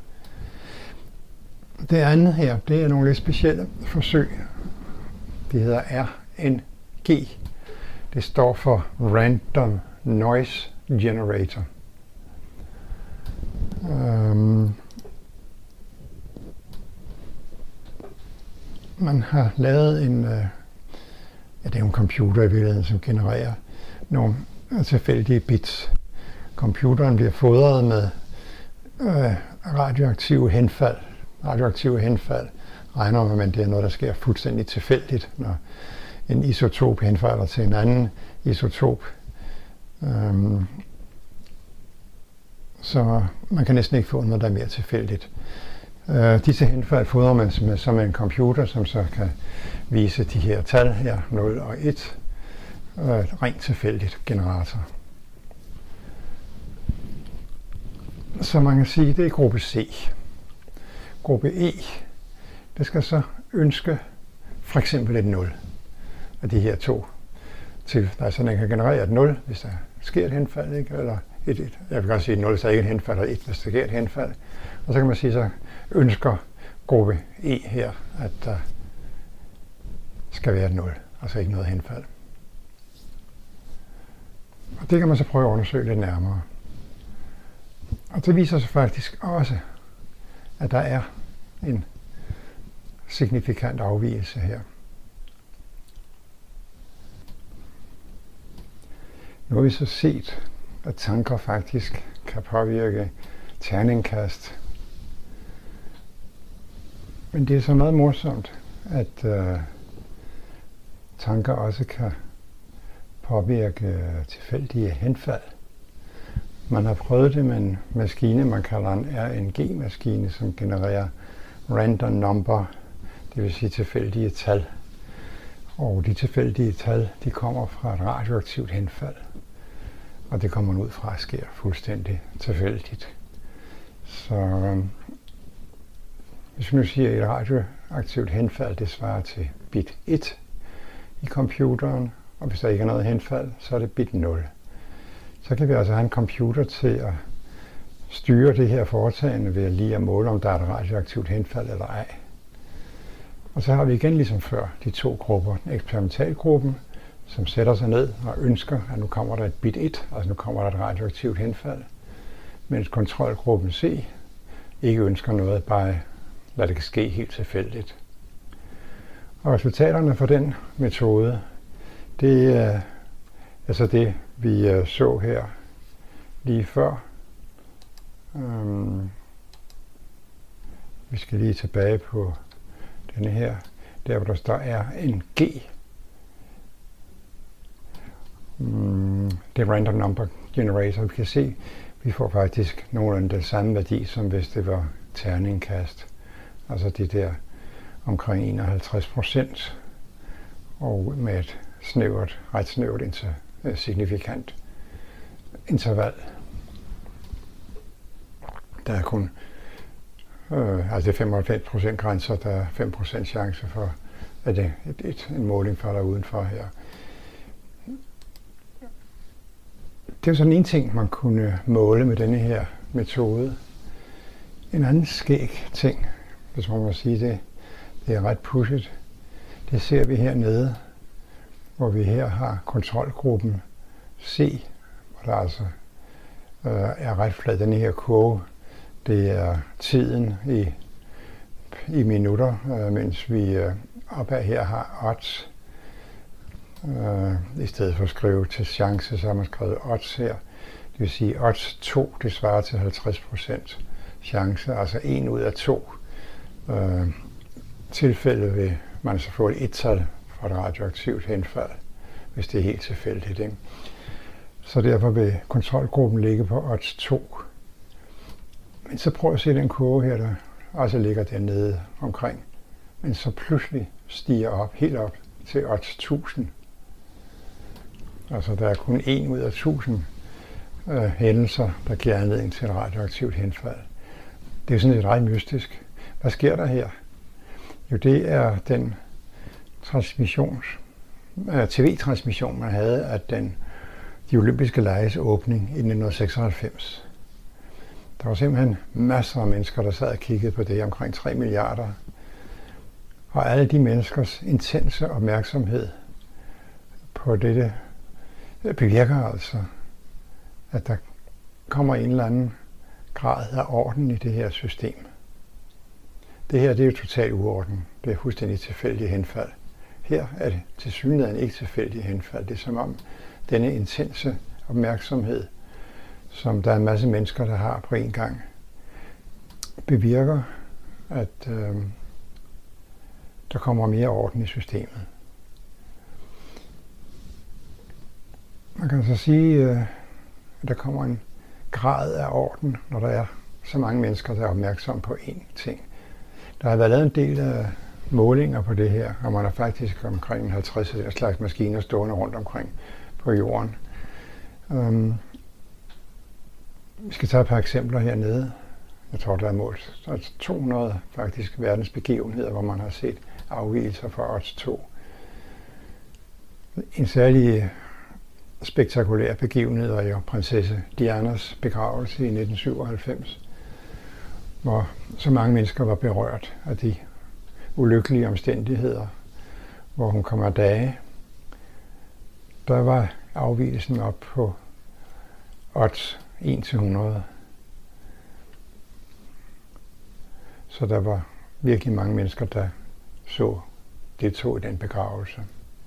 Det andet her, det er nogle lidt specielle forsøg. Det hedder R N G. Det står for Random Noise Generator. Um, man har lavet en, uh, ja, det er en computer i virkeligheden, som genererer nogle tilfældige bits. Computeren bliver fodret med øh, radioaktive henfald. Radioaktive henfald regner man, at det er noget, der sker fuldstændig tilfældigt, når en isotop henfalder til en anden isotop. Øhm, så man kan næsten ikke få noget, der er mere tilfældigt. Øh, disse henfald fodrer man med, som en computer, som så kan vise de her tal her, nul og et. Øh, rent tilfældigt generator. Så man kan sige, det er gruppe C. Gruppe E, det skal så ønske for eksempel et nul af de her to. Til, der er sådan, den kan generere et nul, hvis der sker et henfald, ikke? Eller et, et. Jeg vil godt sige, at nul så ikke et henfald, og et, hvis der sker et henfald. Og så kan man sige, så ønsker gruppe E her, at der skal være et nul, altså ikke noget henfald. Og det kan man så prøve at undersøge lidt nærmere. Og det viser sig faktisk også, at der er en signifikant afvigelse her. Nu har vi så set, at tanker faktisk kan påvirke terningkast. Men det er så meget morsomt, at øh, tanker også kan påvirke tilfældige henfald. Man har prøvet det med en maskine, man kalder en R N G-maskine, som genererer random number, det vil sige tilfældige tal. Og de tilfældige tal, de kommer fra et radioaktivt henfald. Og det kommer man ud fra, at sker fuldstændig tilfældigt. Så øhm, hvis vi nu siger, at et radioaktivt henfald, det svarer til bit et i computeren, og hvis der ikke er noget henfald, så er det bit nul. Så kan vi altså have en computer til at styre det her foretagende ved at lige at måle, om der er et radioaktivt henfald eller ej. Og så har vi igen ligesom før de to grupper. Eksperimentalgruppen, som sætter sig ned og ønsker, at nu kommer der et bit et, altså nu kommer der et radioaktivt henfald, mens kontrolgruppen C ikke ønsker noget, bare lad det ske helt tilfældigt. Og resultaterne for den metode, det er altså det, vi så her lige før. Øhm, Vi skal lige tilbage på denne her, der hvor der står R N G. Mm, det er Random Number Generator. Vi kan se, at vi får faktisk nogenlunde den samme værdi, som hvis det var terningkast. Altså det der omkring enoghalvtreds procent, og med et snævert, ret snævert inter, signifikant interval. Der er kun øh, altså femoghalvfems procent grænser, der er fem procent chance for, at det, et, et, en måling falder udenfor her. Det er sådan en ting, man kunne måle med denne her metode. En anden skæg ting, hvis man må sige det, det er ret pudsigt. Det ser vi hernede, hvor vi her har kontrolgruppen C, hvor der altså øh, er ret flad. Denne her kurve, det er tiden i, i minutter, øh, mens vi øh, opad her har odds. Øh, I stedet for at skrive til chance, så har man skrevet odds her. Det vil sige, odds to, det svarer til halvtreds procent chance, altså en ud af to øh, tilfælde vil man så få et et-tal for et radioaktivt henfald, hvis det er helt tilfældigt. Ikke? Så derfor vil kontrolgruppen ligge på odds to. Men så prøv at se den kurve her, der også ligger dernede omkring, men så pludselig stiger op, helt op til odds tusind. Altså der er kun en ud af tusind øh, hændelser, der giver anledning til et radioaktivt henfald. Det er sådan lidt ret mystisk. Hvad sker der her? Jo, det er den transmissions, øh, tv-transmission, man havde af den, de olympiske leges åbning i nitten seksoghalvfems. Der var simpelthen masser af mennesker, der sad og kiggede på det, omkring tre milliarder. Og alle de menneskers intense opmærksomhed på dette bevirker altså, at der kommer en eller anden grad af orden i det her system. Det her, det er jo total uorden. Det er fuldstændig tilfældige henfald. Her er det tilsyneladende ikke tilfældige henfald. Det er som om denne intense opmærksomhed, som der er en masse mennesker, der har på en gang, bevirker, at øh, der kommer mere orden i systemet. Man kan så sige, at der kommer en grad af orden, når der er så mange mennesker, der er opmærksomme på én ting. Der har været lavet en del af målinger på det her, og man har faktisk omkring halvtreds af slags maskiner stående rundt omkring på jorden. Um, vi skal tage et par eksempler hernede. Jeg tror, der er målt. Der er to hundrede faktisk verdensbegivenheder, hvor man har set afvigelser fra odds to. En særlig spektakulær begivenhed er jo prinsesse Dianas begravelse i nitten syvoghalvfems, hvor så mange mennesker var berørt af de ulykkelige omstændigheder, hvor hun kom af dage. Der var afvigelsen op på odds en til hundrede. Så der var virkelig mange mennesker, der så deltog i den begravelse.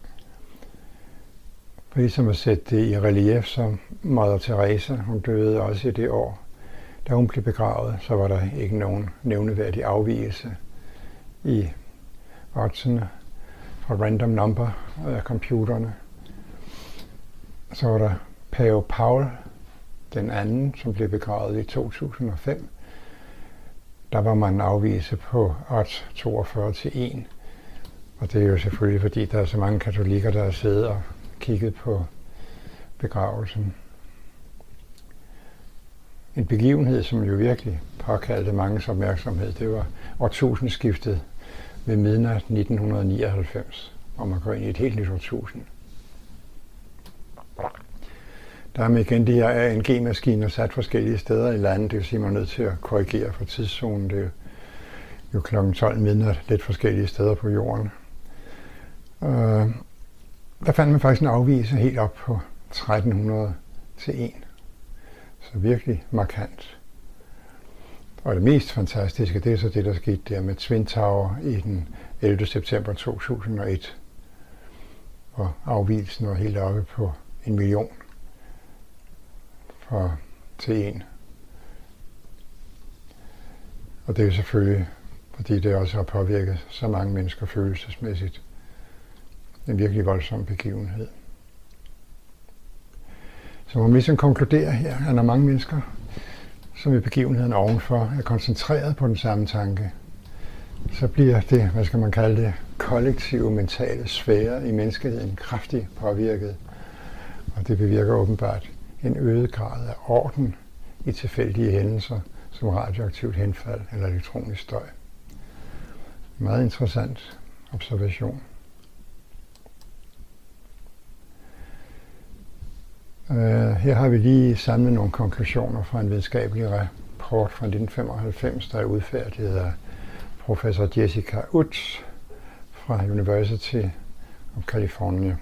For ligesom at sætte det i relief, så Mother Teresa, hun døde også i det år. Da hun blev begravet, så var der ikke nogen nævneværdig afvigelse i oddsene fra random number af computerne. Så var der Pave Paul, den anden, som blev begravet i to tusind og fem. Der var man en afvigelse på odds toogfyrre til en. Og det er jo selvfølgelig, fordi der er så mange katolikker, der har siddet og kigget på begravelsen. En begivenhed, som jo virkelig påkaldte manges opmærksomhed, det var årtusindskiftet ved midnat nitten nioghalvfems, hvor man går ind i et helt nyt årtusind. Der er med igen de her A N G-maskiner sat forskellige steder i landet, det vil sige, at man er nødt til at korrigere for tidszonen. Det er jo klokken tolv midnat lidt forskellige steder på jorden. Uh, der fandt man faktisk en afvigelse helt op på tretten hundrede til en. Så virkelig markant. Og det mest fantastiske, det er så det, der skete der med Twin Tower i den ellevte september to tusind og et, hvor afvigelsen var helt oppe på en million for til en. Og det er jo selvfølgelig fordi det også har påvirket så mange mennesker følelsesmæssigt. En virkelig voldsom begivenhed. Så man ligesom konkluderer her, at når mange mennesker, som i begivenheden ovenfor, er koncentreret på den samme tanke, så bliver det, hvad skal man kalde det, kollektive mentale sfære i menneskeheden kraftigt påvirket. Og det bevirker åbenbart en øget grad af orden i tilfældige hændelser, som radioaktivt henfald eller elektronisk støj. Meget interessant observation. Uh, her har vi lige samlet nogle konklusioner fra en videnskabelig rapport fra nitten femoghalvfems, der er udfærdiget af professor Jessica Utts fra University of California.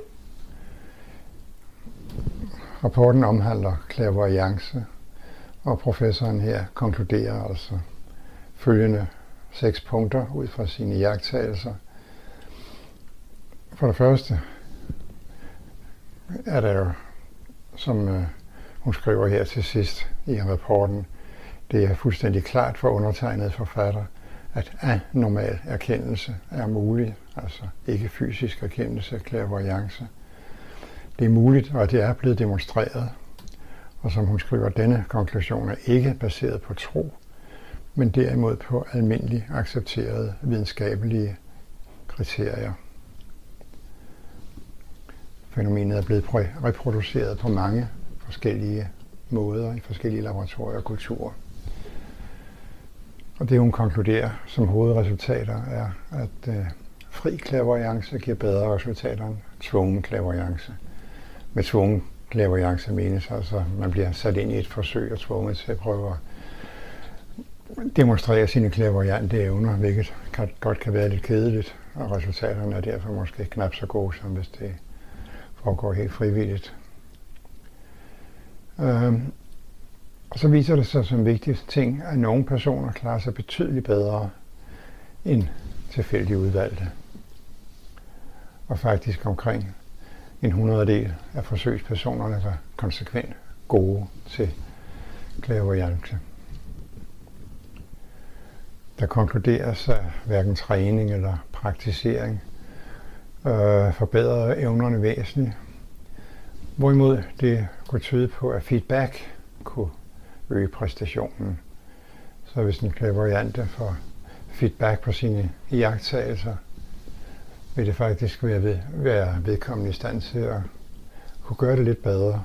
Rapporten omhandler clairvoyance, og professoren her konkluderer altså følgende seks punkter ud fra sine iagttagelser. For det første er der jo, som øh, hun skriver her til sidst i rapporten, det er fuldstændig klart for undertegnede forfatter, at anormal erkendelse er mulig, altså ikke fysisk erkendelse, clairvoyance. Det er muligt, og det er blevet demonstreret, og som hun skriver, denne konklusion er ikke baseret på tro, men derimod på almindeligt accepterede videnskabelige kriterier. Fænomenet er blevet reproduceret på mange forskellige måder i forskellige laboratorier og kulturer. Og det hun konkluderer som hovedresultater er, at øh, fri clairvoyance giver bedre resultater end tvungen clairvoyance. Med tvungen clairvoyance menes altså, at man bliver sat ind i et forsøg og tvunget til at prøve at demonstrere sine clairvoyante evner, hvilket kan, godt kan være lidt kedeligt, og resultaterne er derfor måske knap så gode, som hvis det foregår helt frivilligt. Øhm, og så viser det sig som vigtig ting, at nogle personer klarer sig betydeligt bedre end tilfældigt udvalgte. Og faktisk omkring en hundrededel af forsøgspersonerne var konsekvent gode til clairvoyance. Der konkluderes, at hverken træning eller praktisering øh, forbedrer evnerne væsentligt. Hvorimod det kunne tyde på, at feedback kunne øge præstationen. Så hvis en clairvoyante får feedback på sine iagttagelser, vil det faktisk være, ved, være vedkommende i stand til at kunne gøre det lidt bedre.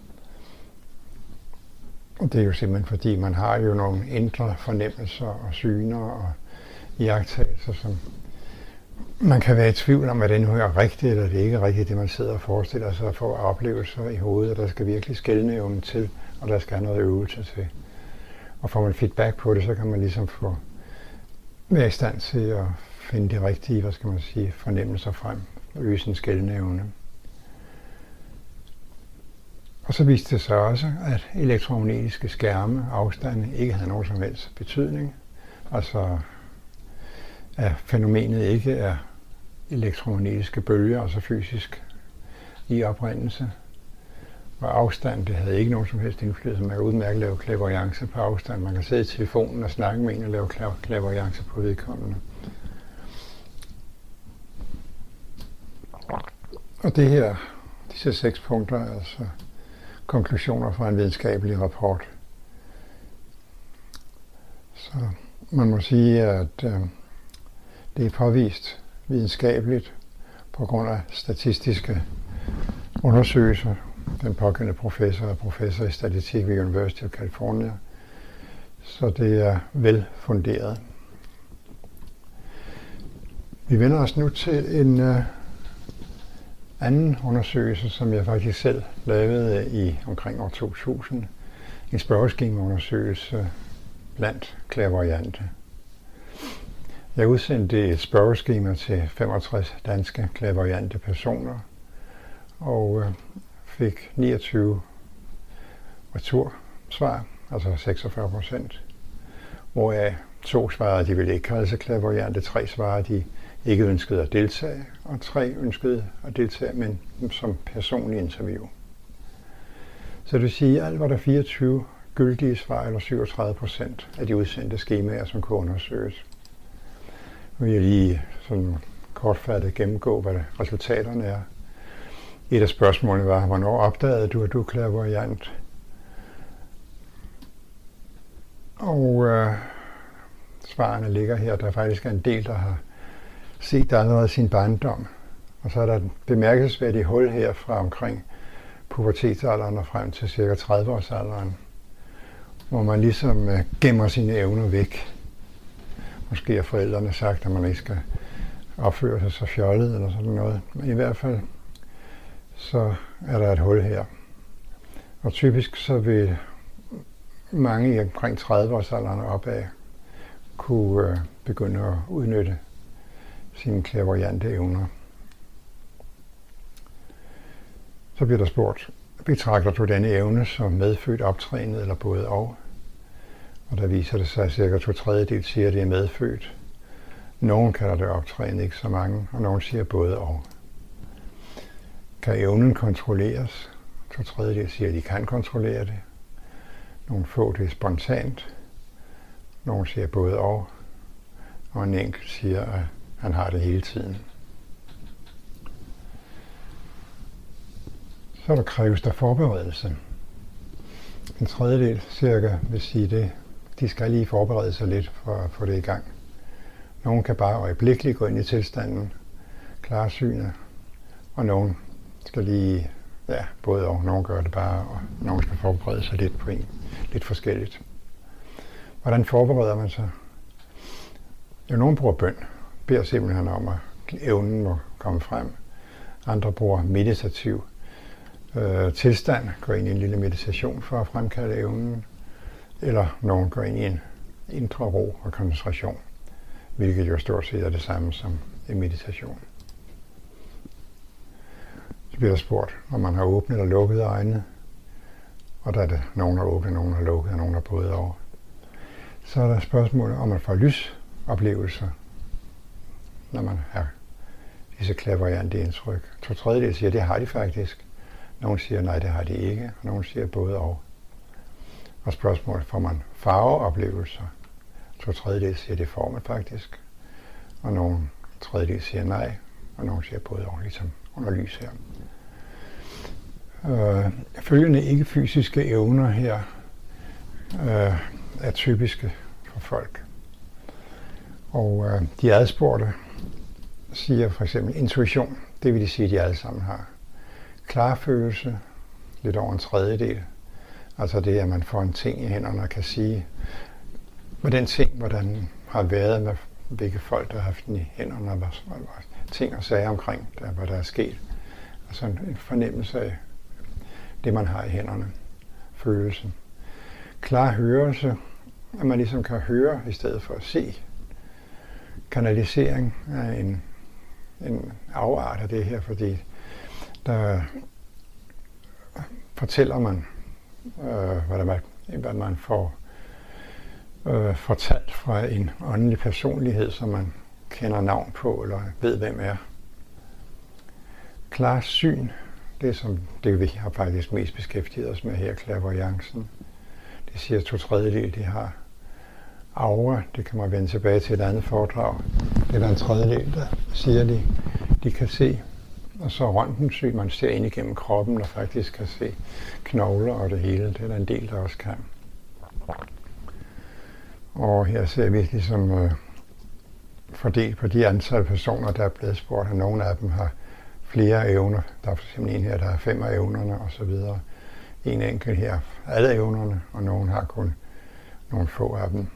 Og det er jo simpelthen fordi, man har jo nogle indre fornemmelser og syner og iagttagelser, som man kan være i tvivl om, at det nu er rigtigt eller det ikke er rigtigt, det man sidder og forestiller sig at få oplevelser i hovedet, og der skal virkelig skelne evnen til, og der skal noget øvelse til. Og får man feedback på det, så kan man ligesom få være i stand til at finde de rigtige, hvad skal man sige, fornemmelser frem og øge sin skelne evne. Og så viste det sig også, at elektromagnetiske skærme, afstande, ikke havde nogen som helst betydning. Altså, at fænomenet ikke er elektromagnetiske bølger, altså fysisk i oprindelse. Og afstand, det havde ikke nogen som helst indflydelse. Man kan udmærket lave clairvoyance på afstand. Man kan sidde i telefonen og snakke med en og lave clairvoyance på vedkommende. Og det her, disse seks punkter, altså konklusioner fra en videnskabelig rapport. Så man må sige, at øh, det er påvist videnskabeligt på grund af statistiske undersøgelser. Den pågældende professor er professor i statistik ved University of California, så det er velfunderet. Vi vender os nu til en øh, anden undersøgelse, som jeg faktisk selv lavede i omkring år to tusind. En spørgeskemaundersøgelse blandt clairvoyante. Jeg udsendte et spørgeskema til femogtres danske clairvoyante personer, og øh, fik niogtyve retursvar, altså seksogfyrre procent, hvoraf to svarede, de ville ikke kalde sig clairvoyante, tre svarede, de ikke ønskede at deltage, og tre ønskede at deltage, men som personlig interview. Så det vil sige, at alt var der fireogtyve gyldige svar, eller syvogtredive procent af de udsendte skemaer, som kunne undersøges. Nu vil jeg lige sådan kortfattet gennemgå, hvad resultaterne er. Et af spørgsmålene var, hvornår opdagede du, at du er clairvoyant? Og øh, svarene ligger her. Der er faktisk en del, der har set det allerede sin barndom. Og så er der et bemærkelsesværdigt hul her fra omkring pubertetsalderen og frem til cirka tredive-årsalderen, hvor man ligesom øh, gemmer sine evner væk. Måske har forældrene sagt, at man ikke skal opføre sig så fjollet eller sådan noget. Men i hvert fald så er der et hul her. Og typisk så vil mange i omkring tredive-årsalderen opad kunne øh, begynde at udnytte sine clairvoyante evner. Så bliver der spurgt, betragter du denne evne som medfødt, optrænet eller både og? Og der viser det sig, at cirka to tredjedel siger, at det er medfødt. Nogen kalder det optrænet, ikke så mange, og nogen siger både og. Kan evnen kontrolleres? To tredjedel siger, at de kan kontrollere det. Nogle få, det er spontant. Nogen siger både og. Og en enkelt siger, at han har det hele tiden. Så der kræves der forberedelse. En tredjedel cirka vil sige det. De skal lige forberede sig lidt for at få det i gang. Nogen kan bare øjeblikkeligt gå ind i tilstanden, klarsynet, og nogen skal lige, ja, både og. Nogen gør det bare, og nogen skal forberede sig lidt på en, lidt forskelligt. Hvordan forbereder man sig? Jo, nogen bruger bøn, beder simpelthen om, at evnen må komme frem. Andre bruger meditativ øh, tilstand, går ind i en lille meditation for at fremkalde evnen. Eller nogen går ind i en indre ro og koncentration, hvilket jo stort set er det samme som en meditation. Så bliver der spurgt, om man har åbnet eller lukket øjnene, og der er det nogen har åbnet, nogen har lukket, og nogen har både over. Så er der spørgsmålet, om man får lysoplevelser, når man har disse clairvoyante indtryk. To tredjedel siger, at det har de faktisk. Nogle siger, nej, det har de ikke, og nogle siger både og. Og spørgsmålet, får man farveoplevelser? To tredjedel siger, det får man faktisk. Og nogle tredjedel siger nej, og nogle siger både og, ligesom under lys her. Øh, følgende ikke-fysiske evner her øh, er typiske for folk. Og øh, de adspurgte siger for eksempel intuition, det vil de sige, at de alle sammen har. Klarfølelse, lidt over en tredjedel. Altså det, at man får en ting i hænderne og kan sige, hvad den ting, hvordan har været med hvilke folk, der har haft den i hænderne, og hvad, hvad, ting og sager omkring, der, hvad der er sket. Altså en fornemmelse af det, man har i hænderne. Følelsen. Klar hørelse, at man ligesom kan høre i stedet for at se. Kanalisering er en, en afart af det her, fordi der fortæller man, øh, hvad, der, hvad man får øh, fortalt fra en åndelig personlighed, som man kender navn på eller ved, hvem er. Klar syn, det som det vi har faktisk mest beskæftiget os med her, clairvoyancen. Det siger to tredjedel, de har. Aura, det kan man vende tilbage til et andet foredrag. Det er der en tredjedel, der siger, de, de kan se. Og så røntgensyn, man ser ind igennem kroppen og faktisk kan se knogler og det hele. Det er der en del, der også kan. Og her ser vi ligesom øh, fordelt på de antal personer, der er blevet spurgt, at nogle af dem har flere evner. Der er for eksempel en her, der har fem af evnerne osv. En enkelt her, alle evnerne, og nogen har kun nogle få af dem.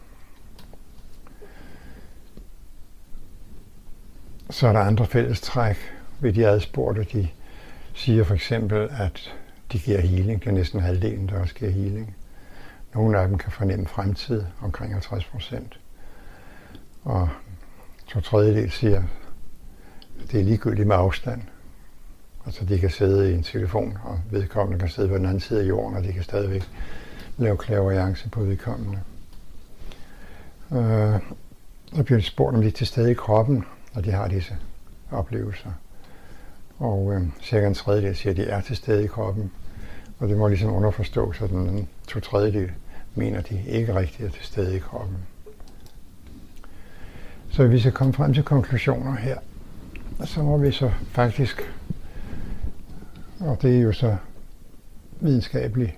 Så er der andre fællestræk ved de adspurgte. De siger for eksempel, at de giver healing. Det er næsten halvdelen, der også giver healing. Nogle af dem kan fornemme fremtid, omkring halvtreds procent. Og to tredjedel siger, at det er ligegyldigt med afstand. Altså de kan sidde i en telefon, og vedkommende kan sidde på den anden side af jorden, og de kan stadigvæk lave clairvoyance på vedkommende. Øh, så bliver de spurgt, om de er til stede i kroppen, når de har disse oplevelser. Og øh, cirka en tredjedel siger, at de er til stede i kroppen. Og det må ligesom underforstås, at den to tredjedel mener, at de ikke rigtig er til stede i kroppen. Så vi skal komme frem til konklusioner her. Og så må vi så faktisk, og det er jo så videnskabeligt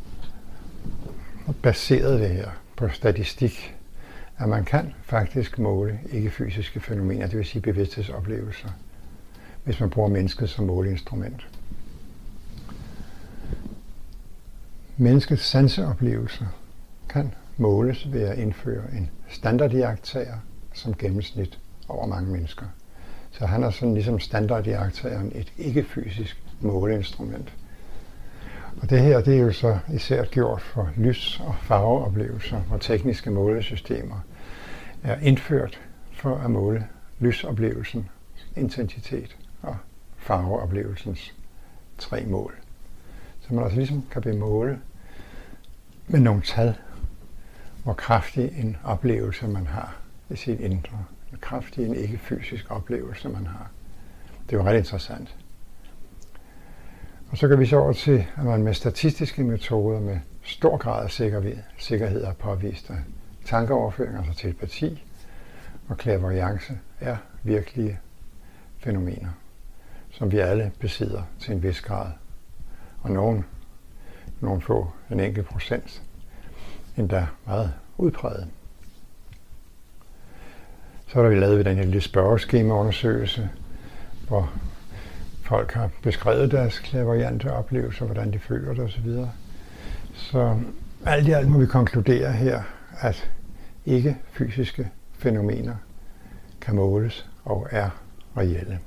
baseret det her på statistik, at man kan faktisk måle ikke-fysiske fænomener, det vil sige bevidsthedsoplevelser, hvis man bruger mennesket som måleinstrument. Menneskets sanseoplevelser kan måles ved at indføre en standardiagttager som gennemsnit over mange mennesker. Så han er sådan ligesom standardiagttageren et ikke-fysisk måleinstrument. Og det her, det er jo så især gjort for lys- og farveoplevelser, hvor tekniske målesystemer er indført for at måle lysoplevelsens intensitet og farveoplevelsens tre mål. Så man altså ligesom kan bemåle med nogle tal, hvor kraftig en oplevelse man har i sit indre. Hvor kraftig en ikke-fysisk oplevelse man har. Det er jo ret interessant. Og så kan vi så over til, at man med statistiske metoder med stor grad af sikkerhed, sikkerhed har påvist, at tankeoverføring, altså telepati og clairvoyance er virkelige fænomener, som vi alle besidder til en vis grad. Og nogen, nogen få, en enkelt procent, endda meget udpræget. Så har vi lavet den her lille spørgeskemaundersøgelse, hvor folk har beskrevet deres clairvoyante oplevelser, hvordan de føler det osv. Så alt i alt må vi konkludere her, at ikke fysiske fænomener kan måles og er reelle.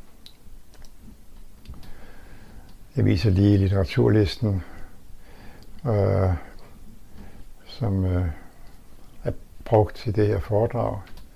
Jeg viser lige litteraturlisten, øh, som øh, er brugt til det her foredrag.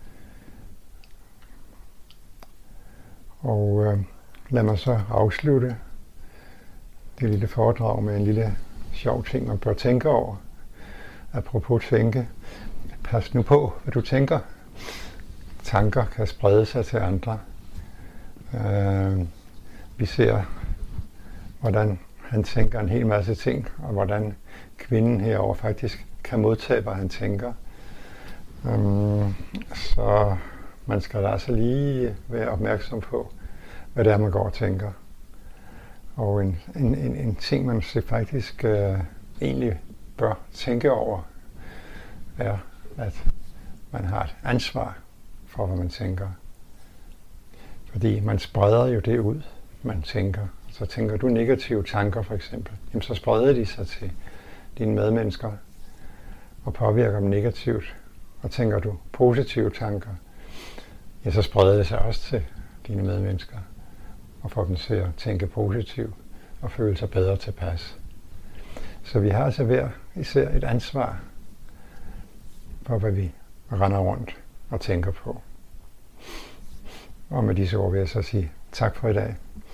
Og øh, lad mig så afslutte det lille foredrag med en lille sjov ting, man bør tænke over. Apropos tænke, pas nu på, hvad du tænker. Tanker kan sprede sig til andre. Øh, vi ser, hvordan han tænker en hel masse ting, og hvordan kvinden herover faktisk kan modtage, hvad han tænker. Øh, så man skal altså lige være opmærksom på, hvad det er, man går og tænker. Og en, en, en, en ting, man faktisk øh, egentlig bør tænke over, er, at man har et ansvar for, hvad man tænker. Fordi man spreder jo det ud, man tænker. Så tænker du negative tanker for eksempel, jamen så spreder de sig til dine medmennesker og påvirker dem negativt. Og tænker du positive tanker, ja, så spreder det sig også til dine medmennesker og får dem til at tænke positivt og føle sig bedre tilpas. Så vi har altså hver især et ansvar for, hvad vi render rundt og tænker på. Og med disse ord vil jeg så sige tak for i dag.